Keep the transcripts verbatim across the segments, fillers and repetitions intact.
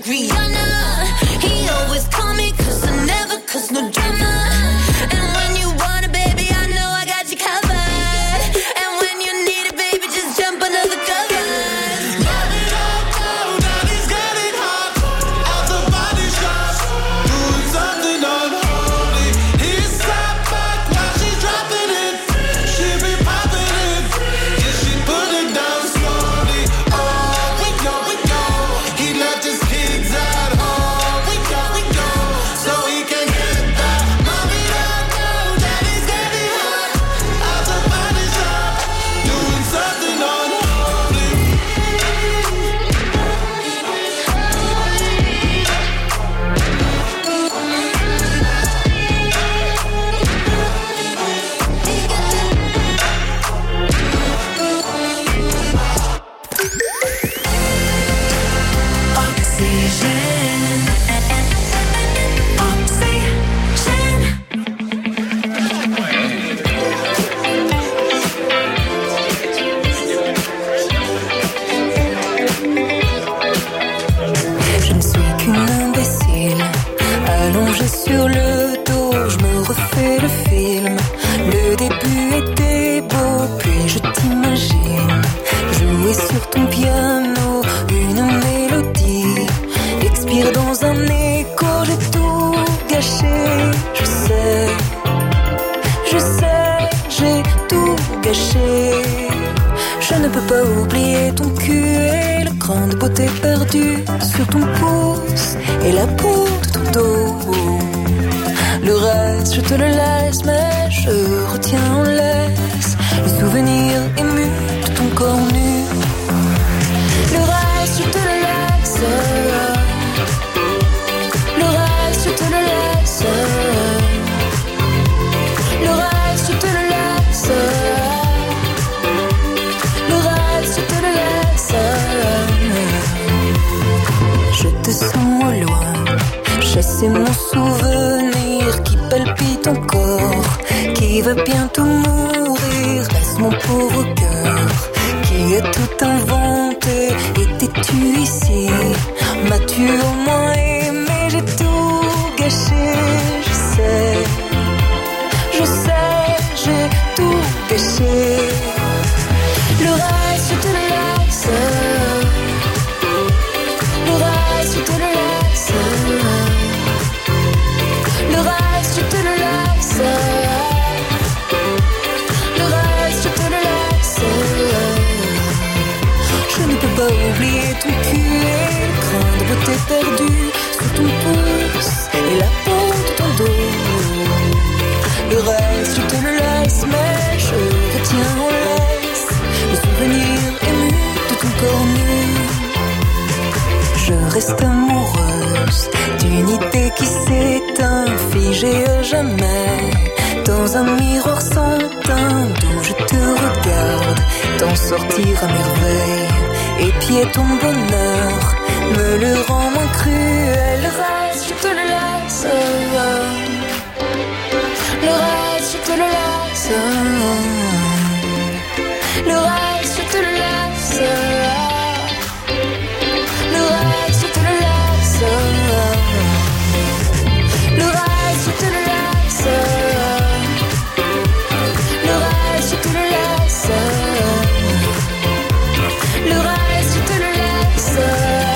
Rihanna. He always call me cause I never cause no drama. And when you want it, baby, I know I got you covered. And when you need it, baby, just jump under the covers. Love it up, down, now he's getting hot. Out the body shop, doing something unholy. He's sat back, now she's dropping it. She be popping it, yeah, she put it down slowly. Oh, we go, we go. He left his kids at home. We go, we go, so he can get that. Mommy don't know that he's getting hot. Out the body shop, doing something unholy. Oxygène. Oxygène. Je ne suis qu'une imbécile, allongée sur le dos, je me refais le film. Le début était beau, puis je t'imagine jouer sur ton piano une mélodie, expire dans un écho, j'ai tout gâché. Je sais, je sais, j'ai tout gâché. Je ne peux pas oublier ton cul et le cran de beauté perdu sur ton pouce et la peau de ton dos. Le reste, je te le laisse, mais je retiens en laisse le souvenir ému de ton corps nu. Le reste, je te le laisse. Le reste, je te le laisse. Le reste, je te le laisse. Le reste, je te le laisse. Je te sens au loin, chasser mon souvenir qui palpite encore, qui va bientôt mourir. Laisse mon pauvre cœur qui a tout inventé. Étais-tu ici? M'as-tu au moins aimé? J'ai tout gâché, je sais, je sais, j'ai tout gâché. Le reste, je te le laisse. Le reste, je te le laisse. Le reste, je te le laisse. Le reste, je te le laisse. Je ne peux pas oublier ton cul et le cran de beauté perdu sur ton pouce et la peau de ton dos. Le reste, je te le laisse, mais je retiens en laisse le souvenir ému de ton corps nu. Je reste amoureuse d'une idée qui s'éteint, figée à jamais dans un miroir sans teint d'où je te regarde, t'en sortir à merveille. Épier ton bonheur me le rend moins cruel. Le reste, je te le laisse. Le reste, je te le laisse. Le reste, je te le laisse. Le reste, je te le laisse. Le reste, je te le laisse. Le reste, je te le laisse. Le reste, je te le laisse.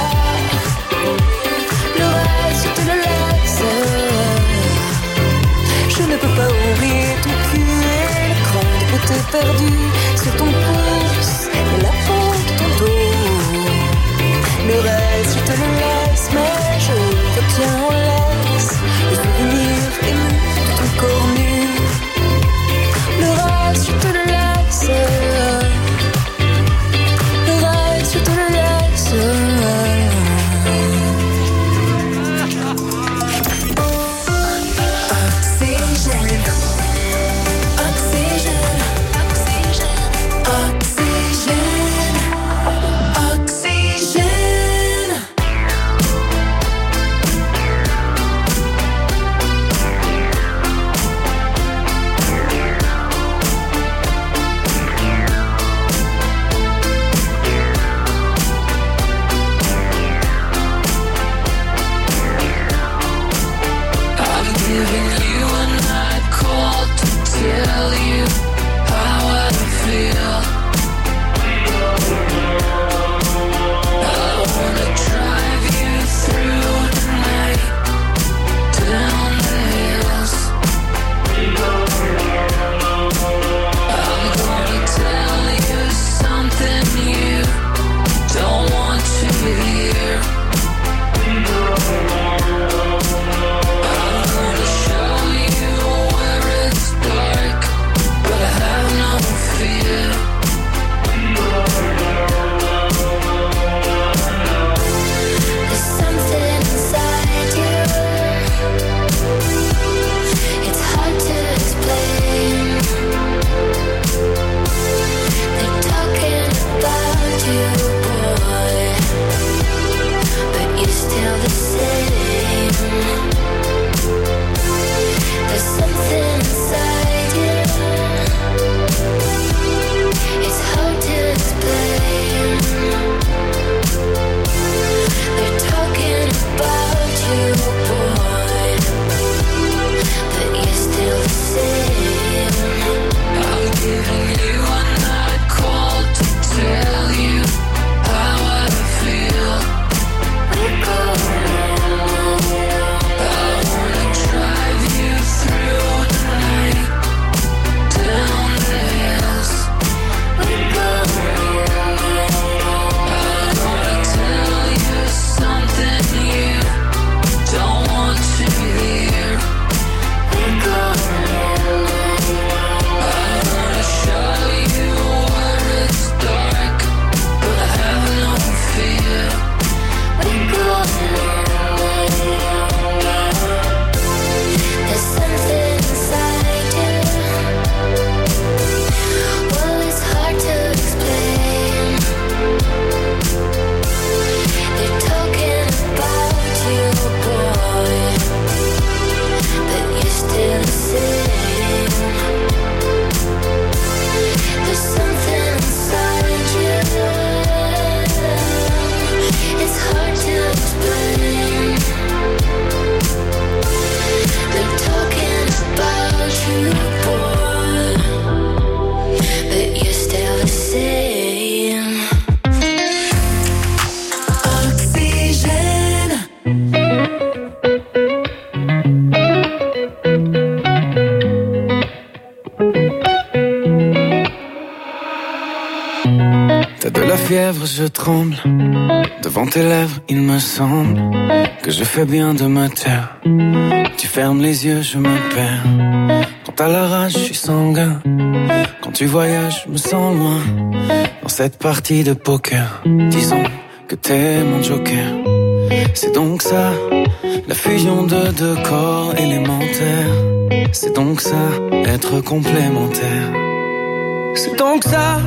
lèvres, je tremble. Devant tes lèvres, il me semble que je fais bien de me taire. Tu fermes les yeux, je me perds. Quand t'as la rage, je suis sanguin. Quand tu voyages, je me sens loin. Dans cette partie de poker, disons que t'es mon joker. C'est donc ça, la fusion de deux corps élémentaires. C'est donc ça, être complémentaire. C'est donc ça,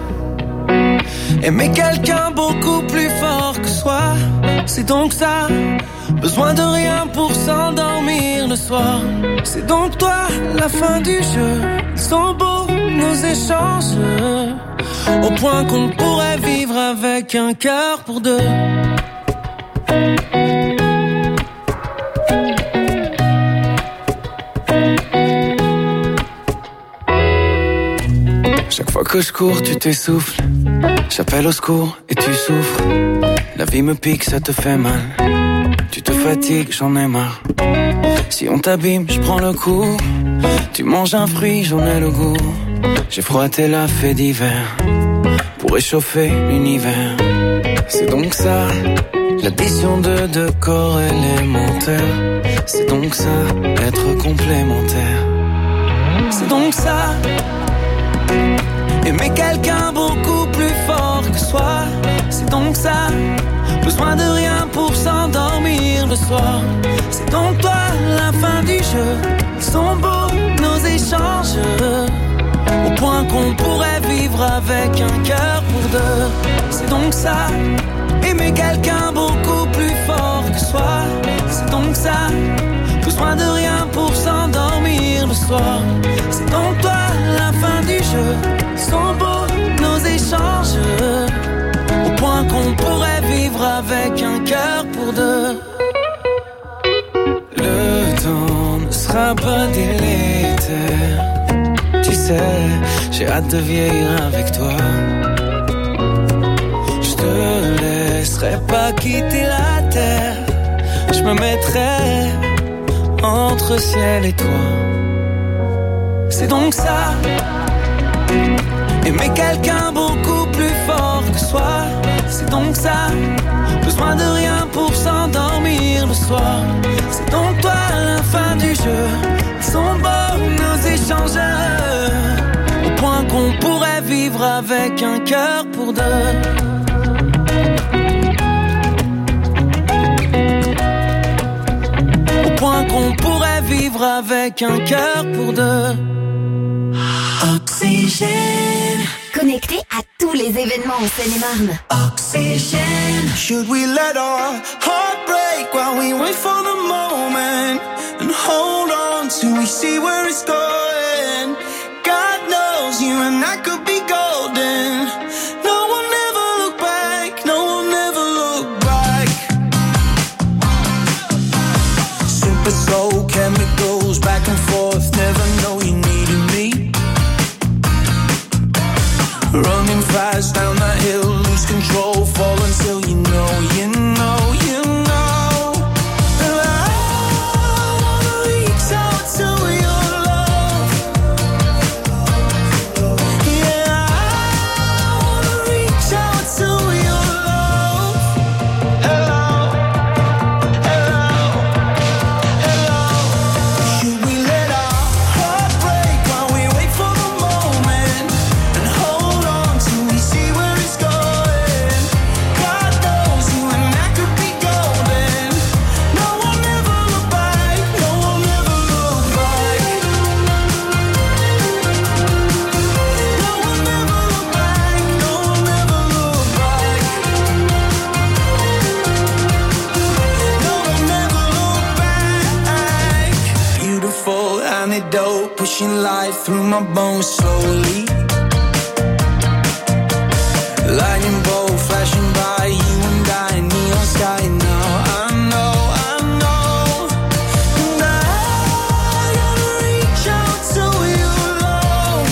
aimer quelqu'un beaucoup plus fort que soi. C'est donc ça, besoin de rien pour s'endormir le soir. C'est donc toi, la fin du jeu. Ils sont beaux nos échanges, au point qu'on pourrait vivre avec un cœur pour deux. Chaque fois que je cours, tu t'essouffles. J'appelle au secours et tu souffres. La vie me pique, ça te fait mal. Tu te fatigues, j'en ai marre. Si on t'abîme, je prends le coup. Tu manges un fruit, j'en ai le goût. J'ai froid, t'es la fée d'hiver pour réchauffer l'univers. C'est donc ça, l'addition de deux corps élémentaires. C'est donc ça, être complémentaire. C'est donc ça, aimer quelqu'un beaucoup plus fort que soi. C'est donc ça, besoin de rien pour s'endormir le soir. C'est donc toi, la fin du jeu. Ils sont beaux nos échanges, au point qu'on pourrait vivre avec un cœur pour deux. C'est donc ça, aimer quelqu'un beaucoup plus fort que soi. C'est donc ça, besoin de rien pour s'endormir le soir. C'est donc toi, la fin du jeu. Ils sont beaux nos échanges, au point qu'on pourrait vivre avec un cœur pour deux. Le temps ne sera pas délétère. Tu sais, j'ai hâte de vieillir avec toi. Je te laisserai pas quitter la terre. Je me mettrai entre ciel et toi. C'est donc ça, aimer quelqu'un beaucoup plus fort que soi. C'est donc ça, besoin de rien pour s'endormir le soir. C'est donc toi, la fin du jeu. Ils sont beaux nos échanges, au point qu'on pourrait vivre avec un cœur pour deux. Au point qu'on pourrait vivre avec un cœur pour deux. Oxygène. Connecté à tous les événements en Seine-et-Marne. Oxygène. Should we let our heart break while we wait for the moment and hold on till we see where it's going? God knows you and I could be golden. No one ever look back, no one ever look back. Super soul chemicals back and forth, never know you needed me. Running fast down that hill, lose control, fall until you know, you know, you know. And I wanna reach out to your love. Yeah, I wanna reach out to your love. Hello, hello, hello. Should we let our heart break while we wait for the moment and hold on till we see where it's going? God knows you and I could be golden. No one ever look back, no one ever look back. No one ever look back, no one ever look back. No one ever look back. Beautiful antidote, pushing life through my bones slowly. Lightning bolt flashing by, you and I, neon sky now. I know, I know. And I gotta reach out to your love.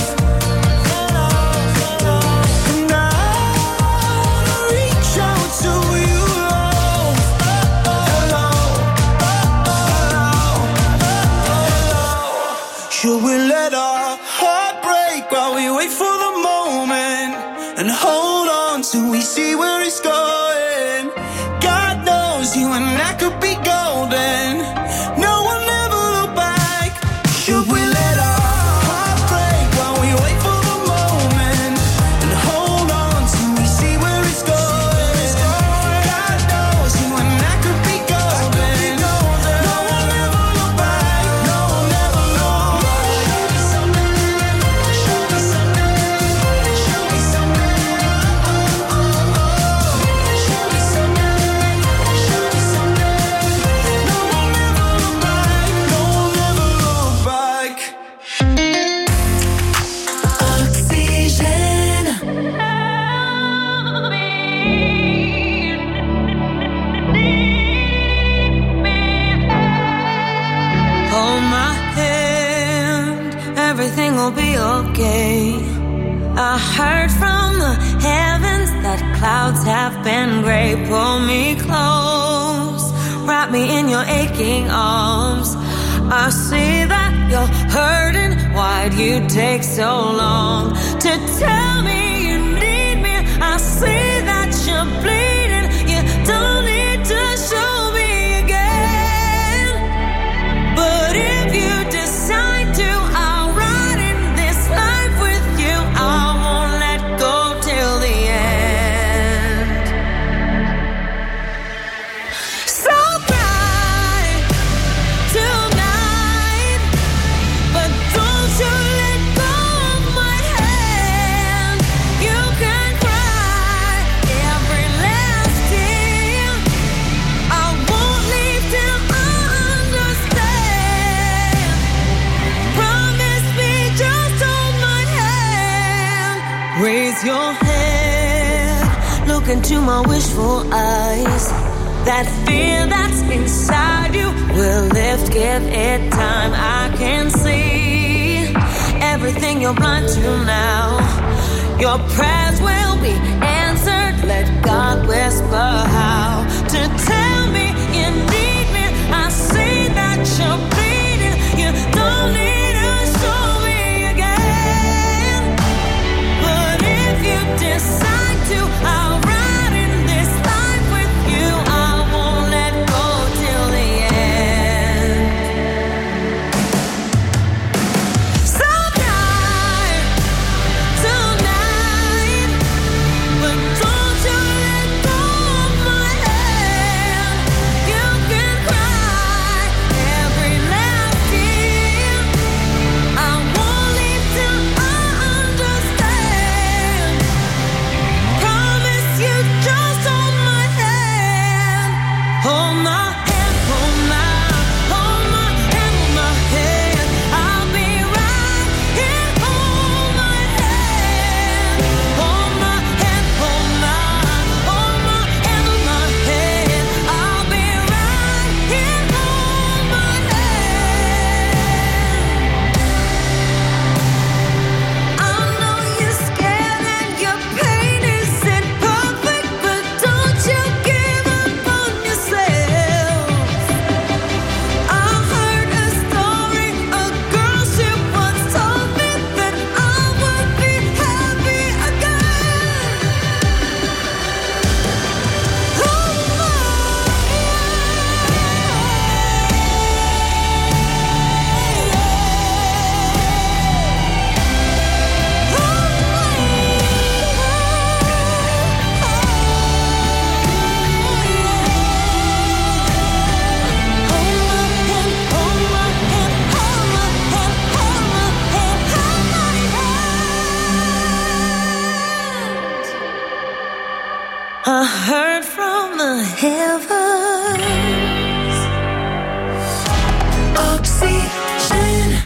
And I wanna reach out to your love. Hello, hello. Should we let our heart break while we wait for the moment and hold on till we we see where it's going. God knows you and I could be golden. No one ever look back. Should we let our heart break while we wait for the moment and hold on till we see where it's going? God knows you and I could be golden. No one ever look back. No one ever look back. Show me something. Show me something. Show me something. Show me something. Show me something. No one ever look back. No one ever look back. Oxygène. Hold my hand, everything will be okay. I heard from the heavens that clouds have been gray. Pull me close, wrap me in your aching arms. I see that you're hurting. Why'd you take so long to tell me you need me? I see that you're bleeding. You don't need to show me again. But if you decide to, I'll ride in this life with you. I won't let go till the end. So cry tonight, but don't you let go of my hand. You can cry every last tear. I won't leave till I understand. Promise me, just hold my hand. Raise your head, look into my wishful eyes. That fear that's inside you will lift, give it time. I can see everything you're blind to now. Your prayers will be answered. Let God whisper how to tell me you need me. I see that you're bleeding. You don't need to show me again. But if you decide to, I'll ride in this life with you. I won't let go till the end. So die tonight, but don't you let go of my hand. You can cry every last tear. I won't leave till I understand. Promise you, just hold my hand. Hold my hand, hold my, hold my hand, hold my hand. I'll be right here. Hold my hand, hold my hand, hold my, hold my hand, hold my hand. I'll be right here. Hold my hand. I know you're scared and your pain isn't perfect, but don't you give up on yourself. I heard a story, a girl she once told me that I would be happy again. Oh I heard from the heavens. Oxygène.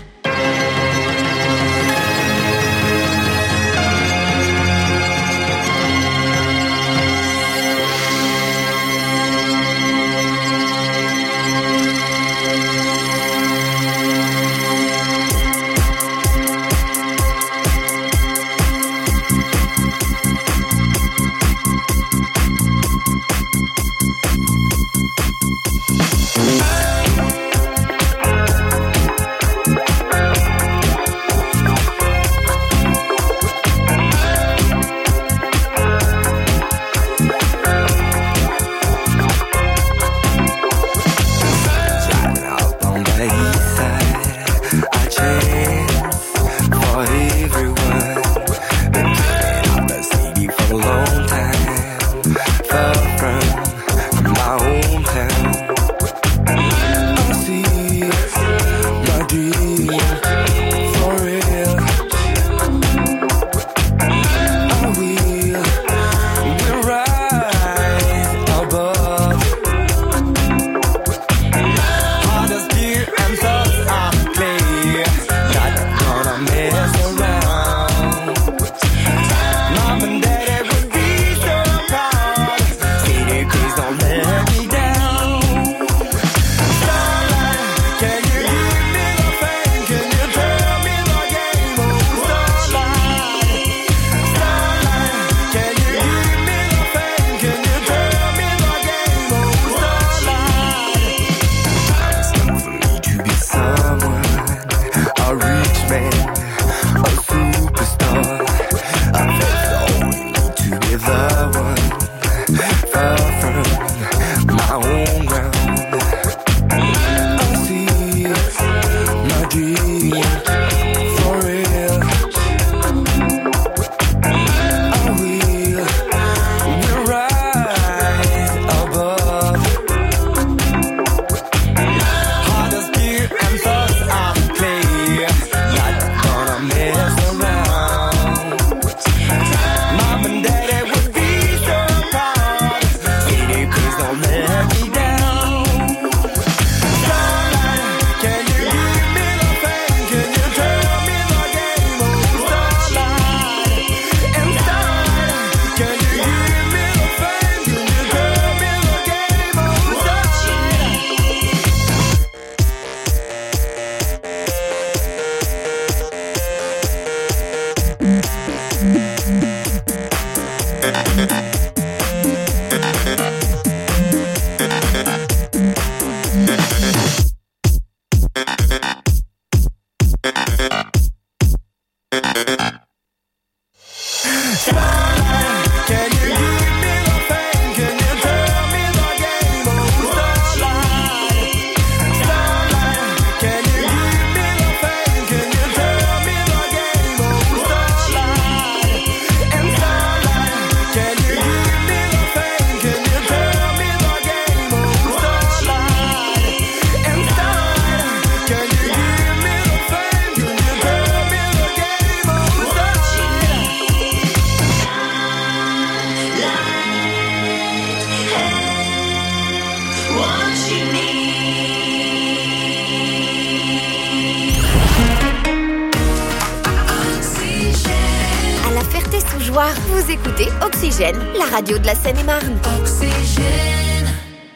Vous écoutez Oxygène, la radio de la Seine-et-Marne. Oxygène.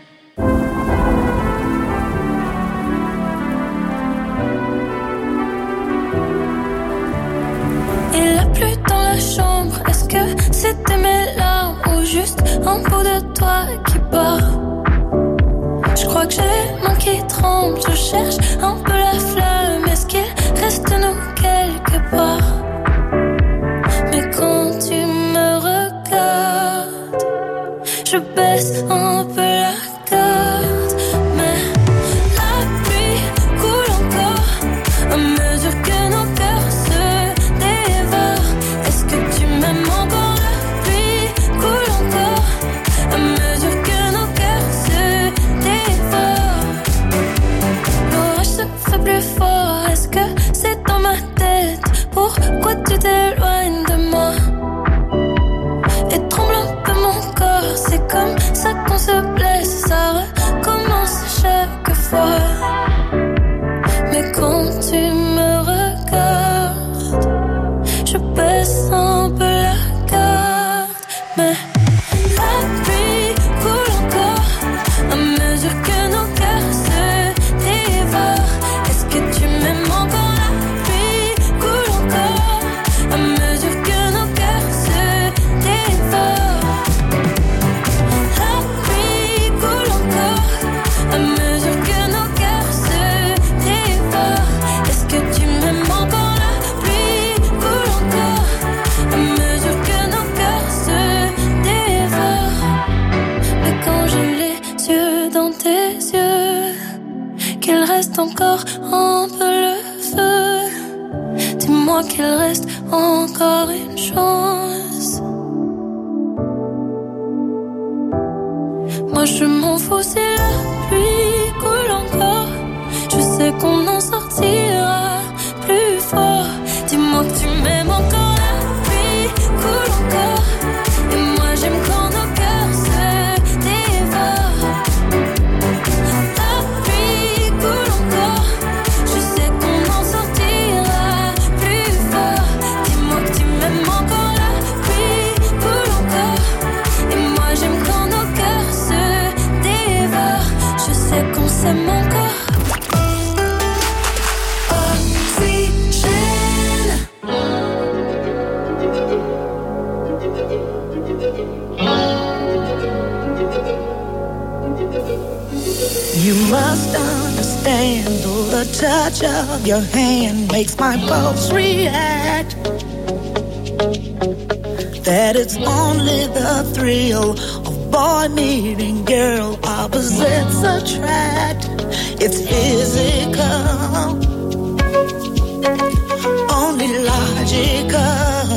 Il a plu dans la chambre. Est-ce que c'était mes larmes ou juste un bout de toi qui bat? Je crois que j'ai les mains qui tremblent. Je cherche un peu la flamme. Est-ce qu'il reste de nous quelque part? Mais quand tu me regardes, je baisse un peu la garde. Mais la pluie coule encore à mesure que nos cœurs se dévorent. Est-ce que tu m'aimes encore? La pluie coule encore à mesure que nos cœurs se dévorent. L'orage se fait plus fort. Est-ce que c'est dans ma tête? Pourquoi tu t'éloignes de moi? Et tremble un peu mon corps. C'est comme ça qu'on se blesse. Ça recommence chaque fois. Mais quand tu me regardes, je baisse un peu la garde. Mais la pluie coule encore à mesure que nos cœurs se dévorent. Est-ce que tu m'aimes encore? La pluie coule encore à mesure que nos cœurs se dévorent. La pluie coule encore à mesure que nos cœurs se dévorent. Est-ce que tu m'aimes encore? La pluie coule encore à mesure que nos cœurs se dévorent. Mais quand j'ai les yeux dans tes yeux, qu'il reste encore un peu le feu. Dis-moi qu'il reste encore une chance. Moi je m'en fous si la pluie coule encore. Je sais qu'on en sortira plus fort. Dis-moi que tu m'aimes encore. La pluie coule encore. Et moi j'aime quand nos cœurs se dévorent. La pluie coule encore. Je sais qu'on en sortira plus fort. Dis-moi que tu m'aimes encore. La pluie coule encore. Et moi j'aime quand nos cœurs se dévorent. Je sais qu'on s'aime encore. You must understand, though the touch of your hand makes my pulse react, that it's only the thrill of boy meeting girl, opposites attract. It's physical, only logical.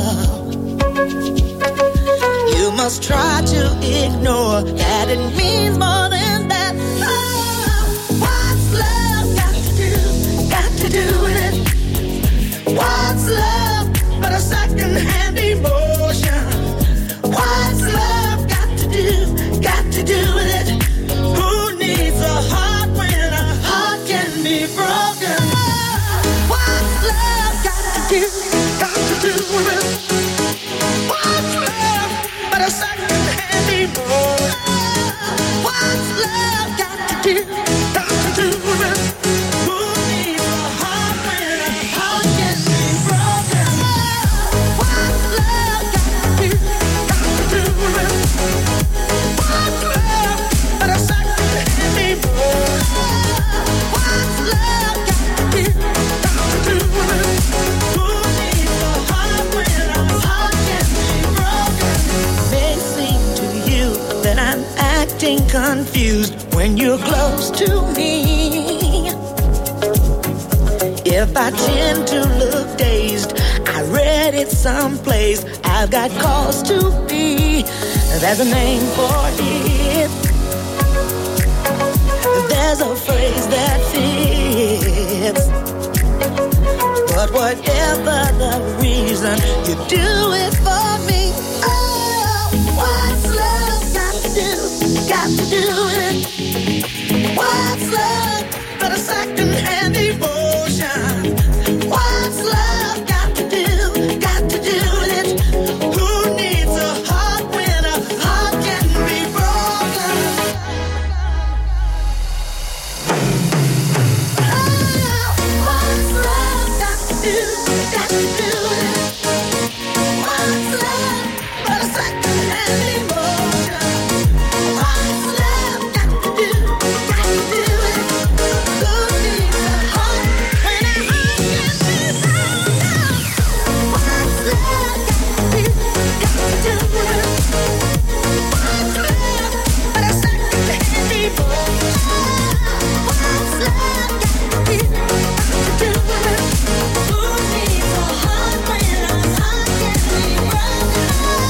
You must try to ignore that it means more than that. What's love got to do, got to do with it? What's love but a second-hand emotion? What's love got to do, got to do with it? Who needs a heart when a heart can be broken? What's love got to do, got to do with it? What's love but a second-hand emotion? What's love got to do, got to do with it? Who needs a heart when a heart can be broken? What's love got to do, got to do with it? What's love but a second-hand emotion? What's love got to do, got to do with it? Who needs a heart when a heart can be broken? May seem to you that I'm acting confused when you're close to me. If I tend to look dazed, I read it someplace. I've got cause to be. There's a name for it. There's a phrase that fits. But whatever the reason, you do it for me. Oh, what's love got to do, got to do with it? What and emotion. What's love got to do, got to do with it? Who needs a heart when a heart can be broken? Oh, what's love got to do, got to do with it? What's love but a second-hand emotion? What's love got to do, got to do with it? Who needs a heart when a heart can be broken? What's love got to do, got to do with it? What's love but a second-hand emotion? What's love got to do, got to do with it? Who needs a heart when a heart can be broken?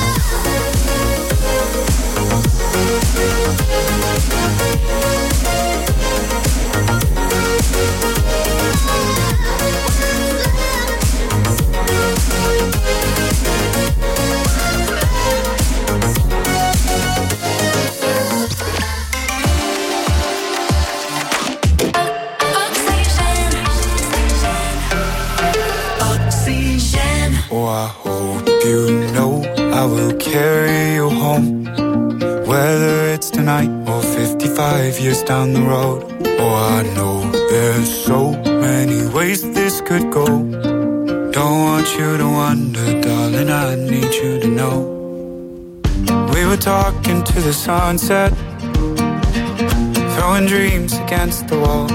Oh, I hope you know I will carry you home, whether it's tonight or fifty-five years down the road. Oh, I know there's so many ways this could go. Don't want you to wonder, darling, I need you to know. We were talking to the sunset, throwing dreams against the wall.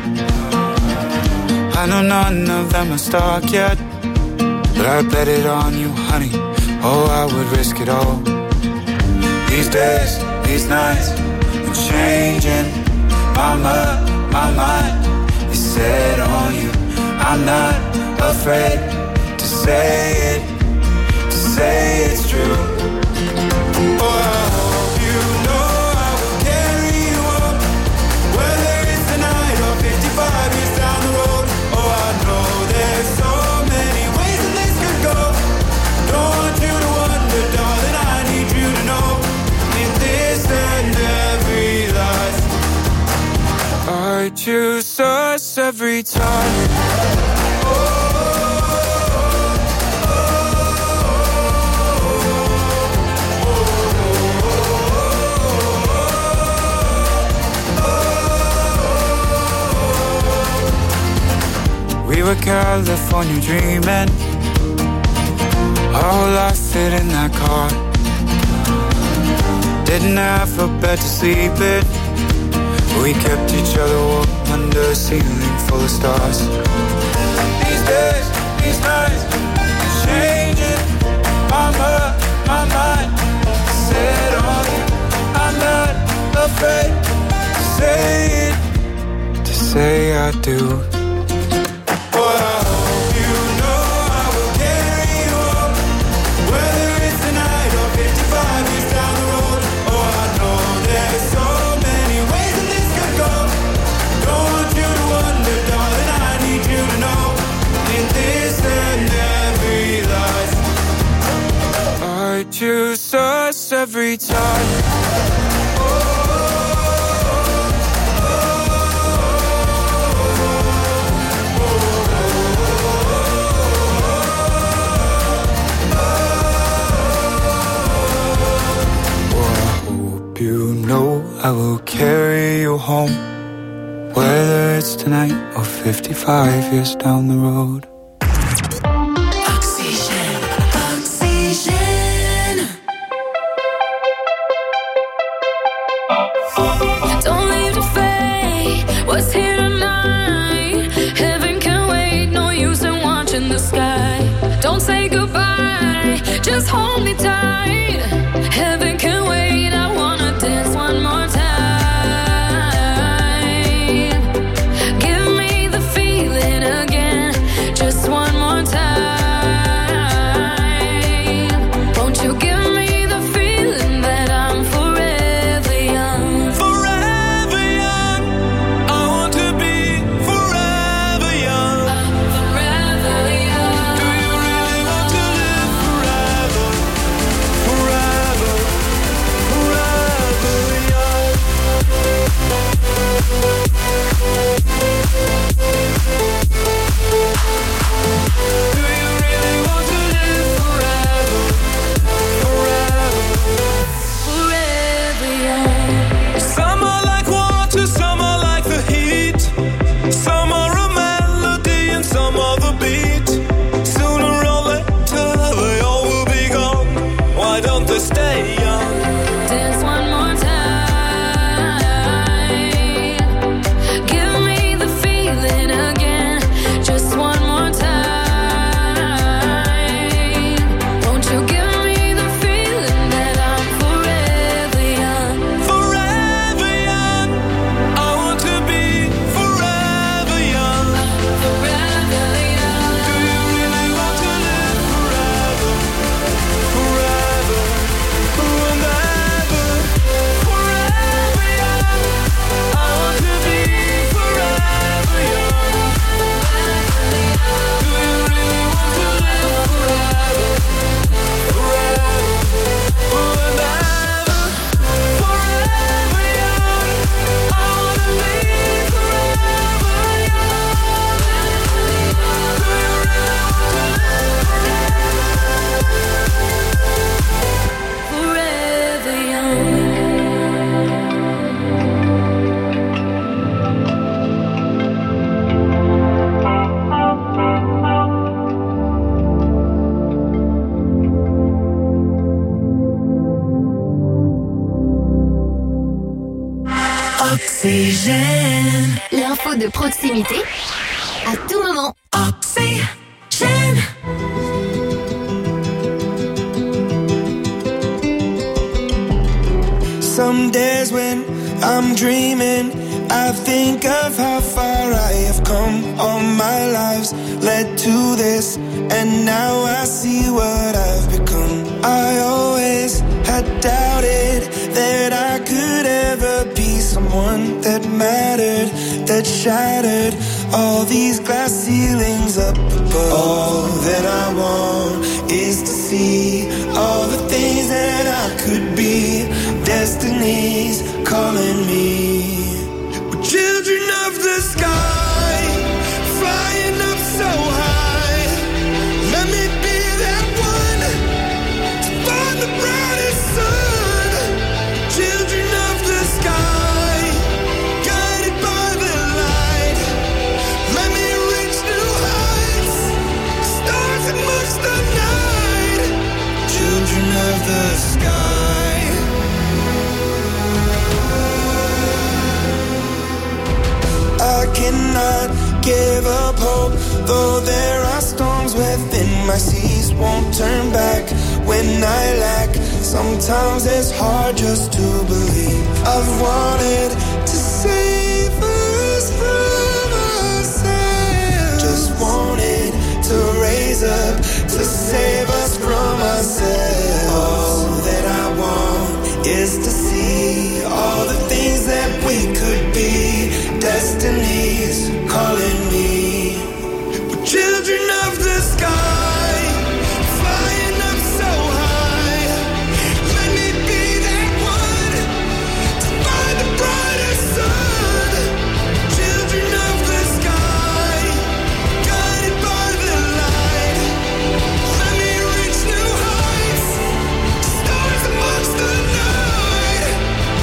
I know none of them are stuck yet, but I bet it on you, honey. Oh, I would risk it all. These days, these nights, I'm changing my mind, my mind is set on you. I'm not afraid to say it, to say it's true. Oh, I hope you know I will carry you up, whether it's tonight or fifty-five years down the road. Oh, I know there's so many ways that this could go. Don't want you to wonder, darling, I need you to know. In this and every life, I choose us every time. We were California dreaming, our whole life fit in that car. Didn't have a bed to sleep in, we kept each other warm under a ceiling full of stars. These days, these nights, I'm changing my mind, my mind set on you. I'm not afraid to say it, to say I do. Choose us every time. You know I will carry you home, whether it's tonight or fifty-five years down the road. Oxygen, oxygen. Don't leave the fate, what's here tonight? Heaven can wait, no use in watching the sky. Don't say goodbye, just hold me tight. Heaven can wait, I wanna dance one more time. Give me the feeling again, just one more time. Won't you give me the feeling that I'm forever young? Forever young, I want to be forever young. I'm forever young. Do you really want to live forever? Oxygène. L'info de proximité à tout moment. Oxygène. Some days when I'm dreaming, I think of how far I have come. All my lives led to this, and now I see what I've become. I always had doubted that I could ever be someone that mattered, that shattered all these glass ceilings up above. All that I want is to see all the things that I could be. Destiny's calling me. We're children of the sky, flying up so high. Let me be that one to find the brightest sun. Children of the sky, guided by the light. Let me reach new heights, stars amongst the night. Children of the sky. I cannot give up hope, though there are storms within my seas. Won't turn back when I lack. Sometimes it's hard just to believe. I've wanted to save us from ourselves. Just wanted to raise up to save us from ourselves. All that I want is to see all the things that we could be. Destiny's calling me. We're children of the sky, flying up so high. Let me be that one to find the brightest sun. Children of the sky, guided by the light. Let me reach new heights, stars amongst the night.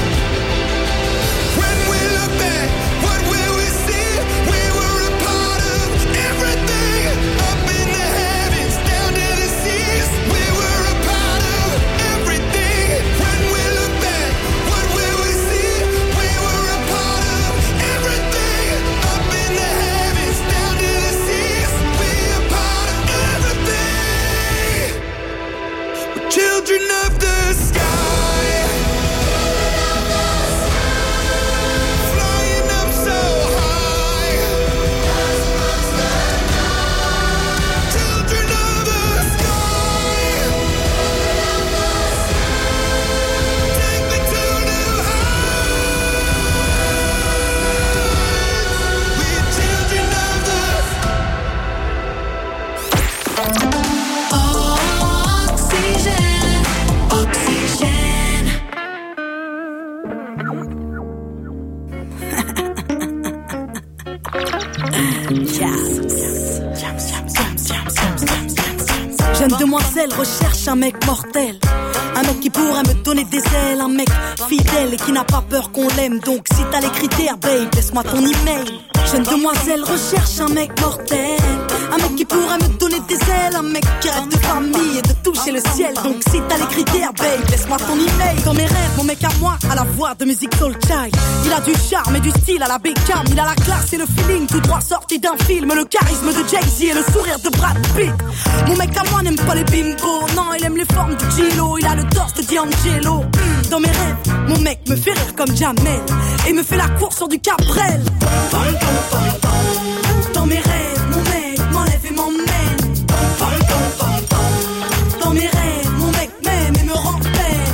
When we look back, what will we see? We were a part of everything, up in the heavens, down to the seas. We were a part of everything. When we look back, what will we see? We were a part of everything, up in the heavens, down to the seas. We a part of everything. We're children of the sky. Flying up so high. Children of the sky. Take me to new heights. We're children of the Oxygène. Oxygène. Jeune demoiselle recherche un mec mortel, un mec qui pourrait me donner des ailes, un mec fidèle et qui n'a pas peur qu'on l'aime. Donc si t'as les critères, babe, laisse-moi ton email. Jeune demoiselle recherche un mec mortel, un mec qui pourrait me donner des ailes, un mec qui rêve de famille et de toucher le ciel. Donc si t'as les critères, babe, laisse-moi ton email. Dans mes rêves, mon mec à moi a la voix de musique soul child. Il a du charme et du style à la Beckham. Il a la classe et le feeling tout droit sorti d'un film. Le charisme de Jay-Z et le sourire de Brad Pitt. Mon mec à moi n'aime pas les bimbos, non, il aime les formes du Gilo. Il a le torse de D'Angelo. Dans mes rêves, mon mec me fait rire comme Jamel et me fait la course sur du Cabrel. Dans mes rêves, mon mec m'enlève et m'emmène. Dans mes rêves, mon mec m'aime et me rend belle.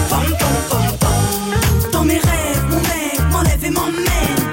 Dans mes rêves, mon mec m'enlève et m'emmène.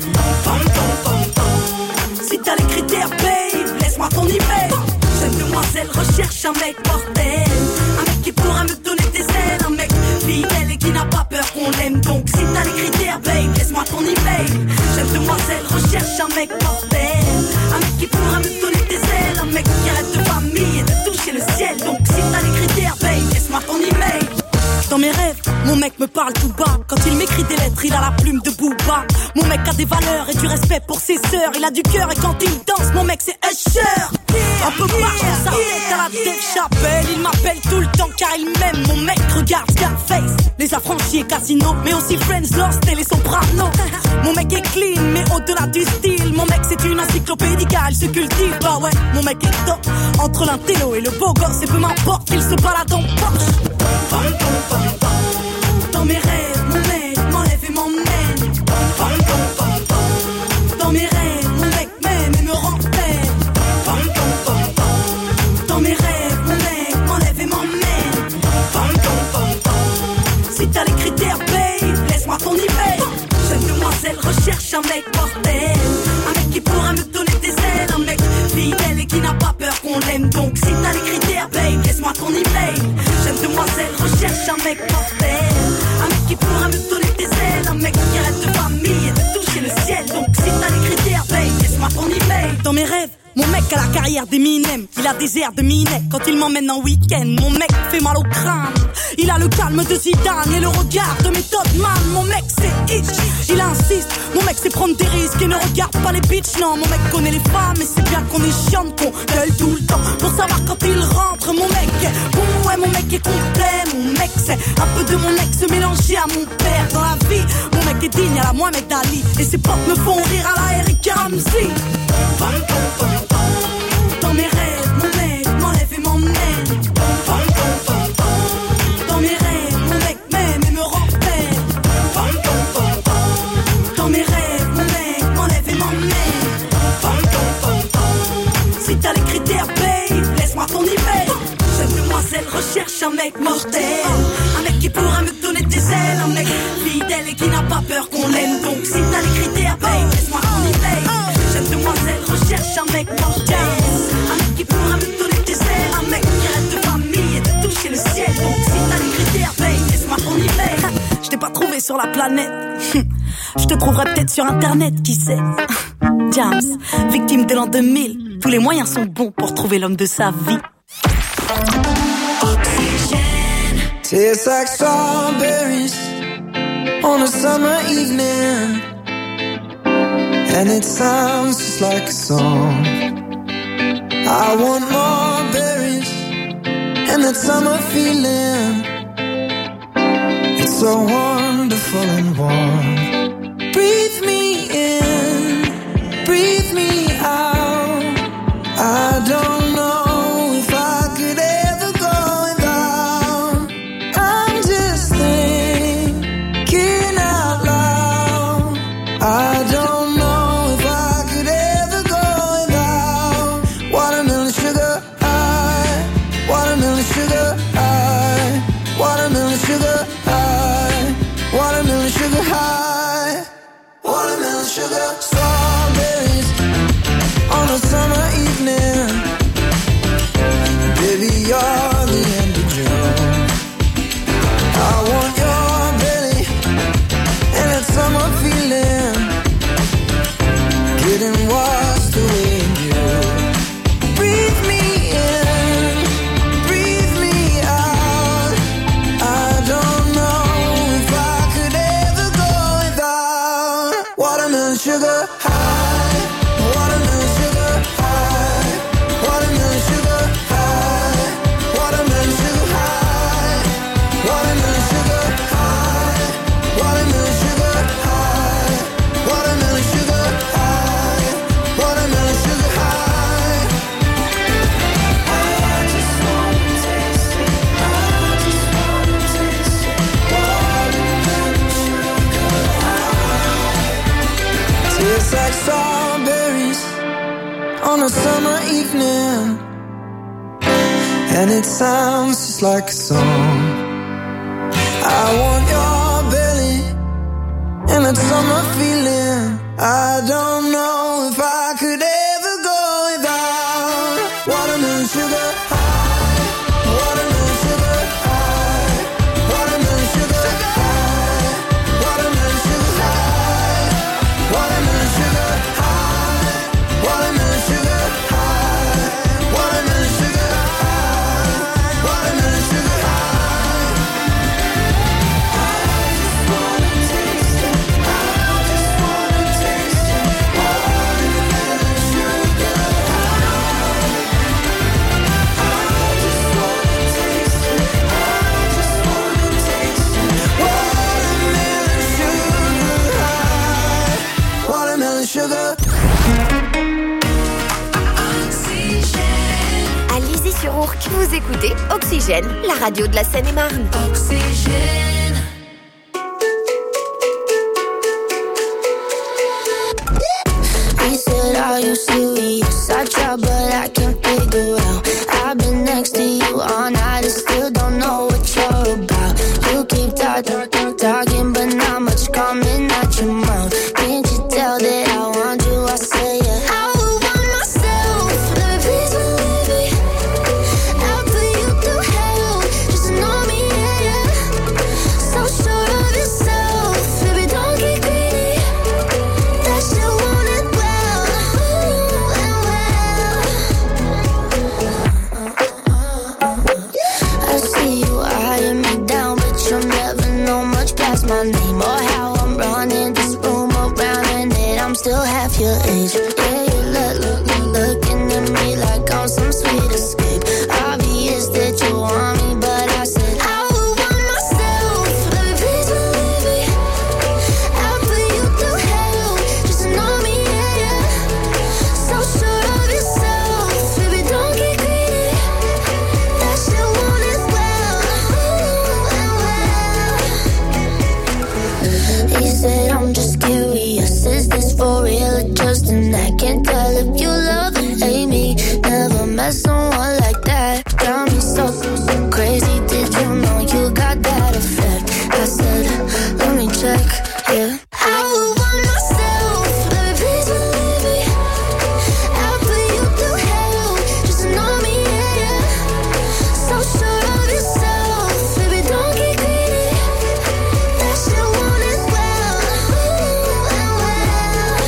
Si t'as les critères, babe, laisse-moi ton email. Jeune demoiselle recherche un mec mortel, un mec qui pourra me donner des ailes, un mec fidèle et qui n'a pas peur qu'on l'aime. Donc si t'as les critères, babe, laisse-moi ton email. Jeune demoiselle recherche un mec mortel, un mec qui pourra me donner des ailes, un mec qui rêve de famille et de toucher le ciel. Donc si t'as les critères, babe, laisse-moi ton email. Dans mes rêves, mon mec me parle tout bas. Quand il m'écrit des lettres, il a la plume de Booba. Mon mec a des valeurs et du respect pour ses sœurs. Il a du cœur et quand il danse, mon mec c'est Usher. Un peu marche dans sa tête à la Dave Chappelle. Il m'appelle tout le temps car il m'aime. Mon mec regarde Scarface, les affranchis et Casino, mais aussi Friends, Lost et les Sopranos. Mon mec est clean, mais au-delà du style, mon mec c'est une encyclopédie car il se cultive. Bah ouais, mon mec est top. Entre l'intello et le beau gosse, et peu m'importe qu'il se balade en Porsche. Dans mes rêves, mon mec m'enlève et m'emmène. Dans mes rêves, mon mec m'aime et me rappelle. Dans mes rêves, mon mec m'enlève et m'emmène. Si t'as les critères, babe, laisse-moi ton email. Jeune demoiselle recherche un mec mortel, un mec qui pourra me donner des ailes, un mec fidèle et qui n'a pas peur qu'on l'aime. Donc si t'as les critères, babe, laisse-moi ton email. Jeune demoiselle recherche un mec mortel, un mec qui pourra me donner des ailes, un mec qui rêve de famille et de toucher le ciel. Donc si t'as les critères, babe, laisse-moi ton email. Dans mes rêves, mon mec a la carrière d'Eminem, il a des airs de Minet quand il m'emmène en week-end. Mon mec fait mal au crâne, il a le calme de Zidane et le regard de Method Man. Mon mec c'est itch, il insiste, mon mec c'est prendre des risques et ne regarde pas les bitches. Non, mon mec connaît les femmes et c'est bien qu'on est chiant, qu'on gueule tout le temps pour savoir quand il rentre. Mon mec est bon, ouais mon mec est complet. Mon mec c'est un peu de mon ex mélangé à mon père dans la vie. Mon mec est digne à la Mohamed Ali et ses potes me font rire à la Eric Ramsey. Dans mes rêves, mon mec m'enlève et m'emmène. Dans mes rêves, mon mec m'aime et me rappelle. Dans mes rêves, mon mec m'enlève et m'emmène. Si t'as les critères, babe, laisse-moi ton email. Jeune demoiselle recherche un mec mortel, un mec qui pourra me donner des ailes, un mec fidèle et qui n'a pas peur qu'on l'aime. Donc si t'as les critères, babe, laisse-moi ton email. Jeune demoiselle recherche un mec mortel, un mec qui pourra me donner des ailes, un mec qui rêve de famille et de toucher le ciel. Donc si t'as les critères, babe, laisse-moi ton email. Je t'ai pas trouvé sur la planète, je te trouverai peut-être sur internet, qui sait. James, victime de l'an deux mille, tous les moyens sont bons pour trouver l'homme de sa vie. Tastes like strawberries on a summer evening, and it sounds just like a song. I want more berries and that summer feeling. It's so wonderful and warm. Breathe me in, breathe me out. I don't know if I could ever go without. I'm just thinking out loud. I don't know if I could ever go without watermelon sugar high, watermelon sugar high, watermelon sugar high, watermelon sugar high, watermelon sugar. Strawberries on a summer evening. Baby, you're the end of June. I want your belly and that summer feeling. Getting washed away in you. Breathe me in, breathe me out. I don't know if I could ever go without watermelon sugar high, watermelon sugar high, watermelon sugar high, watermelon sugar high, watermelon sugar high, watermelon sugar high, watermelon sugar high, watermelon sugar high. I just wanna taste it, I just wanna taste it, watermelon sugar high. Tastes like strawberries on a summer evening, and it sounds just like a song. I want your belly and that summer feeling. I don't know if I could ever go without watermelon sugar high, watermelon sugar high, watermelon sugar high, watermelon sugar high, watermelon sugar high, watermelon sugar high, watermelon sugar high, watermelon sugar high. I sugar. À Lizy-sur-Ourcq, vous écoutez Oxygène, la radio de la Seine-et-Marne. Oxygène. He said, are you serious? I try, but I can't figure out. I've been next to you all night and still don't know what you're about. You keep talking, talking, but not much coming out your mouth. Can't you tell that I want you? I say yeah. I would want myself, baby, please believe me. I'll put you through hell, just know me, yeah, yeah. So sure of yourself, baby, don't get greedy. That shit want it well, and well. I see you eyeing me down, but you'll never know much past my name or how I'm running this room around, and that I'm still half your age. Yeah, you look, look, look, looking at me like I'm some sweet escape. Obvious that you want me, but I said I would want myself, baby, please believe me. I'll put you through hell, just know me, yeah, yeah. So sure of yourself, baby, don't get greedy. That shit want it well, and well. He said I'm just curious, is this for real or just an act? Can't tell if you love or hate me. Never met someone like that. Got me so, so crazy. Did you know you got that effect? I said, let me check, yeah. I would want myself, baby, please believe me. I'll put you through hell, just know me, yeah, yeah. So sure of yourself, baby, don't get greedy. That shit want it well, and well.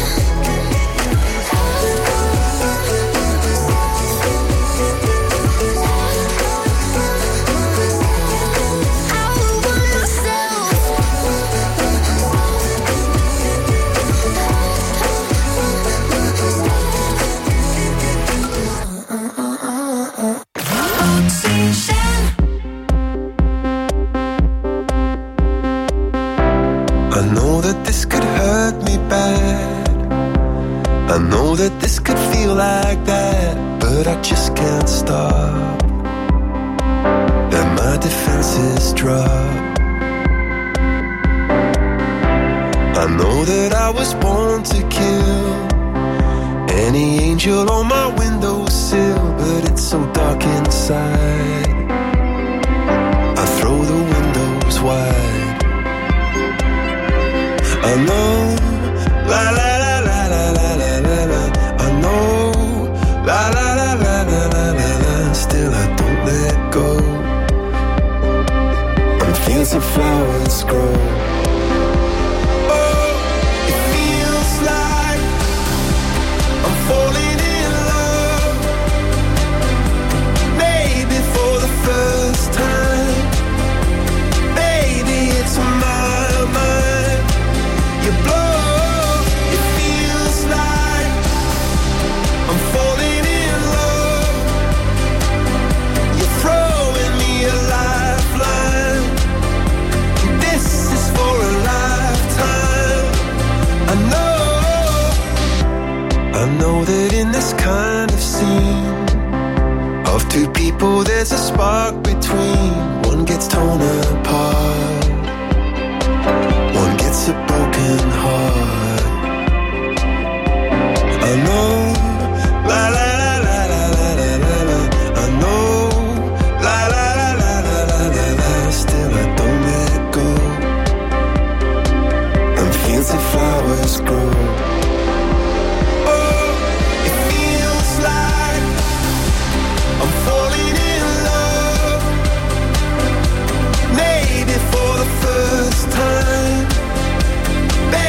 I would want myself. I know that this could hurt me bad. I know that this could feel like that, but I just can't stop. And my defenses drop. I know that I was born to kill any angel on my windowsill, but it's so dark inside. I throw the windows wide. I know, la la la la la la la la la. I know, la la la la la la la la. Still I don't let go. And fields of flowers grow. Oh, it feels like I'm falling in love. Maybe for the first time. Baby, it's my mind. You blow, it feels like I'm falling in love. You're throwing me a lifeline. This is for a lifetime. I know, I know that in this kind of scene of two people there's a spark between. One gets torn apart, one gets a broken heart. I know, la la la la la la la la. I know, la la la la la la la la. Still I don't let go. And fields of flowers grow. Oh, it feels like I'm falling in love. Maybe for the first time. Baby,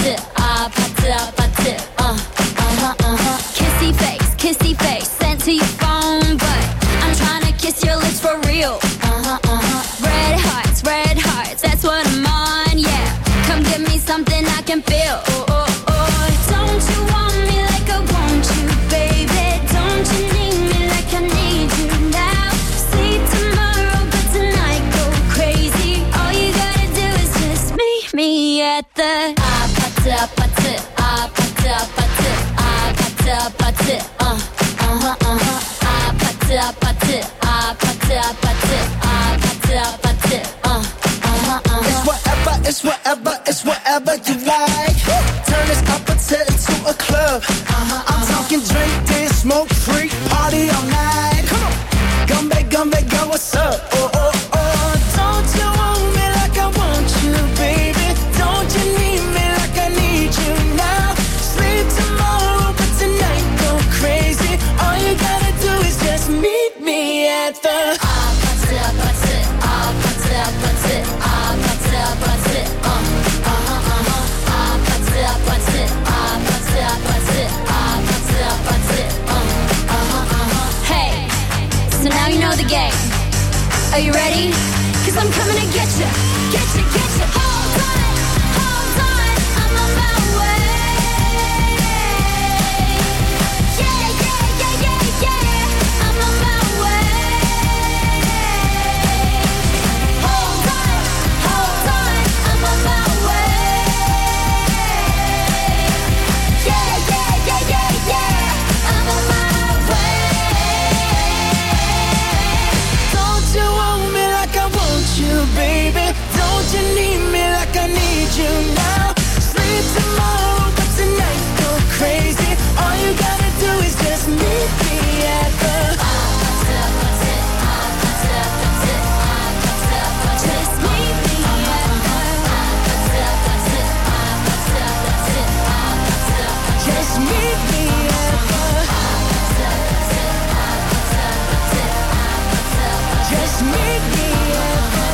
partir, à partir, à partir. Uh, uh-huh, uh-huh. Kissy face, kissy face, sent to your phone, but I'm trying to kiss your lips for real. Uh-huh, uh-huh. Red hearts, red hearts, that's what I'm on, yeah. Come give me something I can feel. Oh, oh, oh. Don't you want me like I want you, baby? Don't you need me like I need you now? See tomorrow, but tonight go crazy. All you gotta do is just meet me at the ah, party, party, ah, party, party, ah, party, party, uh, uh-huh, uh-huh, ah, party, party, ah, party, party, ah, party, party, uh, uh-huh, uh-huh. It's whatever, it's whatever, it's whatever you like. Turn this up until it's to a club. Uh-huh, I'm uh-huh. talking drink, dance, smoke, freak, party all night. Come on, Gumbe, Gumbe, go, what's up? Oh, oh, oh. Don't you want me like I want you, baby? Don't you need me like I need you now? Sleep tomorrow, but tonight go crazy. All you gotta do is just meet me at the ah, party, party, ah, party, party, ah, party, party, uh, uh-huh, uh-huh, ah, party, party, ah, party, party, ah, party, party, uh, uh-huh, uh-huh. Hey, so now you know the game. Are you ready? Cause I'm coming to get you, get you, get you. Hold on, hold on, I'm on my way. Yeah, yeah, yeah, yeah, yeah, I'm on my way. Hold on, hold on, I'm on my way. Yeah, yeah, yeah, yeah, yeah, I'm on my way. Don't you want me like I want you, baby? Don't you need me like I need you now? Sleep tomorrow, but tonight go crazy. All you gotta do is just meet me at the just meet me at the just meet me at the just meet me at the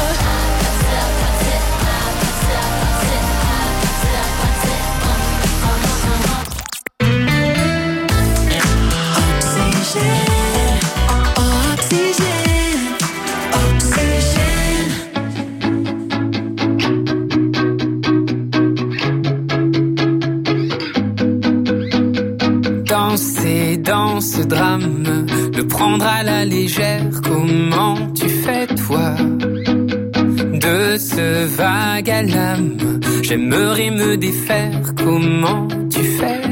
Danser dans ce drame, le prendre à la légère, comment tu fais toi? De ce vague à l'âme, j'aimerais me défaire, comment tu fais?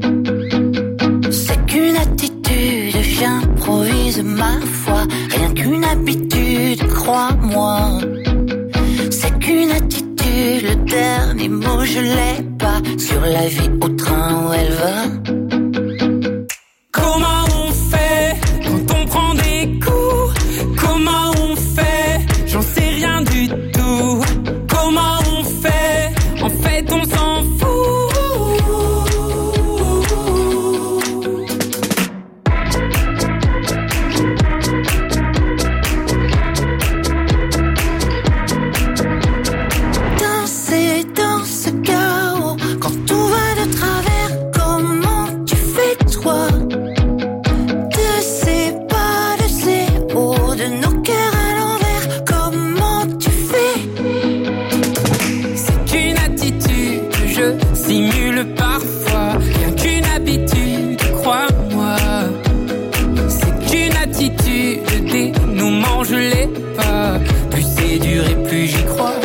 C'est qu'une attitude, j'improvise ma foi, rien qu'une habitude, crois-moi. C'est qu'une attitude, le dernier mot je l'ai pas, sur la vie au train où elle va. Comment on fait quand on prend des coups? Comment on fait? J'en sais rien du tout. Comment on fait? En fait on s'en fout. Danser dans ce chaos, quand tout va de travers, comment tu fais toi? De ces pas de zéro, de nos cœurs à l'envers, comment tu fais? C'est qu'une attitude, je simule parfois, rien qu'une habitude, crois-moi. C'est qu'une attitude, le dénouement je l'ai pas, plus c'est dur et plus j'y crois.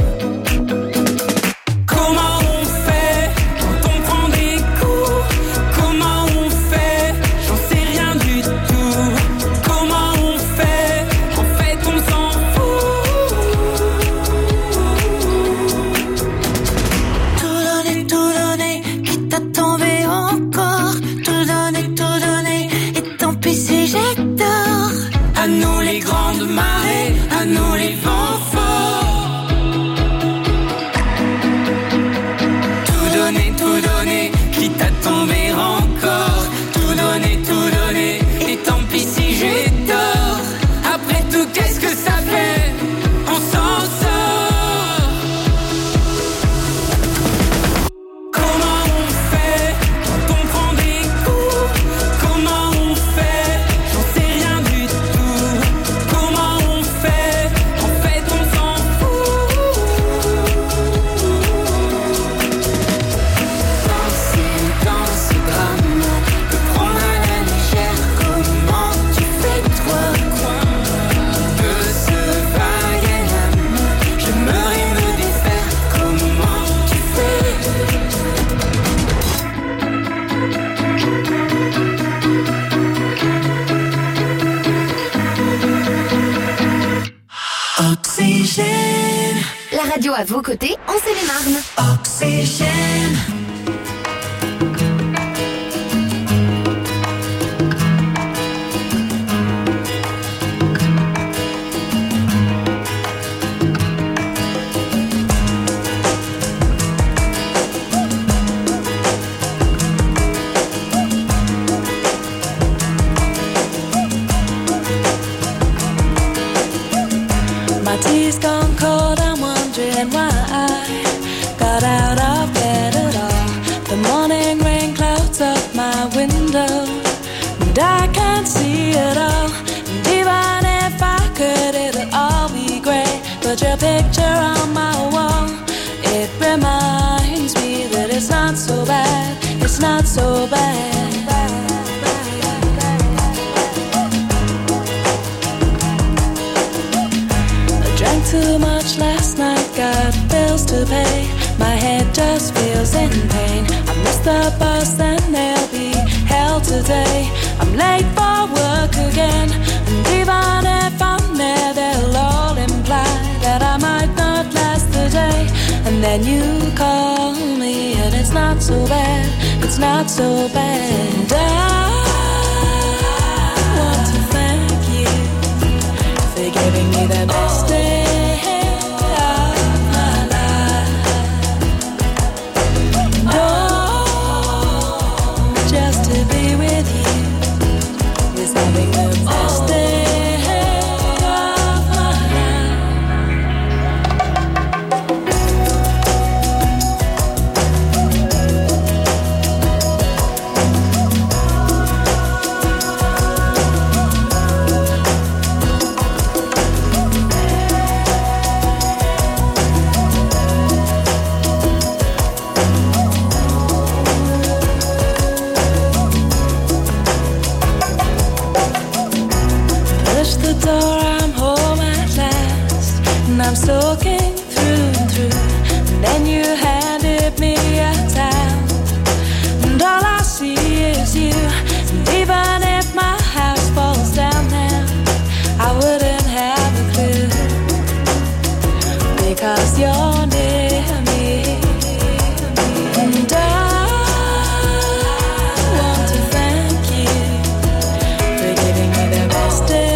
Comment on fait quand on prend des coups? Comment on fait? J'en sais rien du tout. Comment on fait? En fait on s'en fout. Tout donner, tout donner, quitte à tomber encore. Tout donner, tout donner, et tant pis si j'ai tort. À nous les grandes marées, à nous les vents forts. Tout donner, tout donner, quitte à tomber encore. Tout donner, tout donner, et tant pis si j'ai tort. Après tout, qu'est-ce que ça fait? On s'en sort. Comment radio à vos côtés en Seine-et-Marne. Oxygène. My tea's gone cold, I'm wondering why I got out of bed at all. The morning rain clouds up my window, and I can't see it all. And even if I could, it'll all be grey. But your picture on my wall, it reminds me that it's not so bad, it's not so bad. Drank too much last night, got bills to pay. My head just feels in pain. I missed the bus and there'll be hell today. I'm late for work again, and even if I'm there, they'll all imply that I might not last the day. And then you call me and it's not so bad, it's not so bad. And I want to thank you for giving me the best day. I'm soaking through and through, and then you handed me a towel, and all I see is you. And even if my house falls down now, I wouldn't have a clue, because you're near me. And I want to thank you for giving me the best day.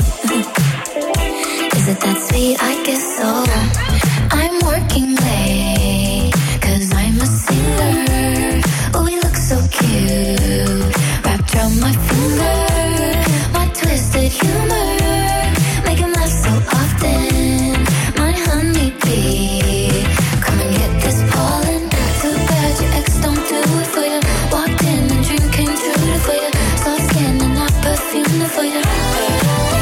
Is it that sweet? I guess so. I'm working late.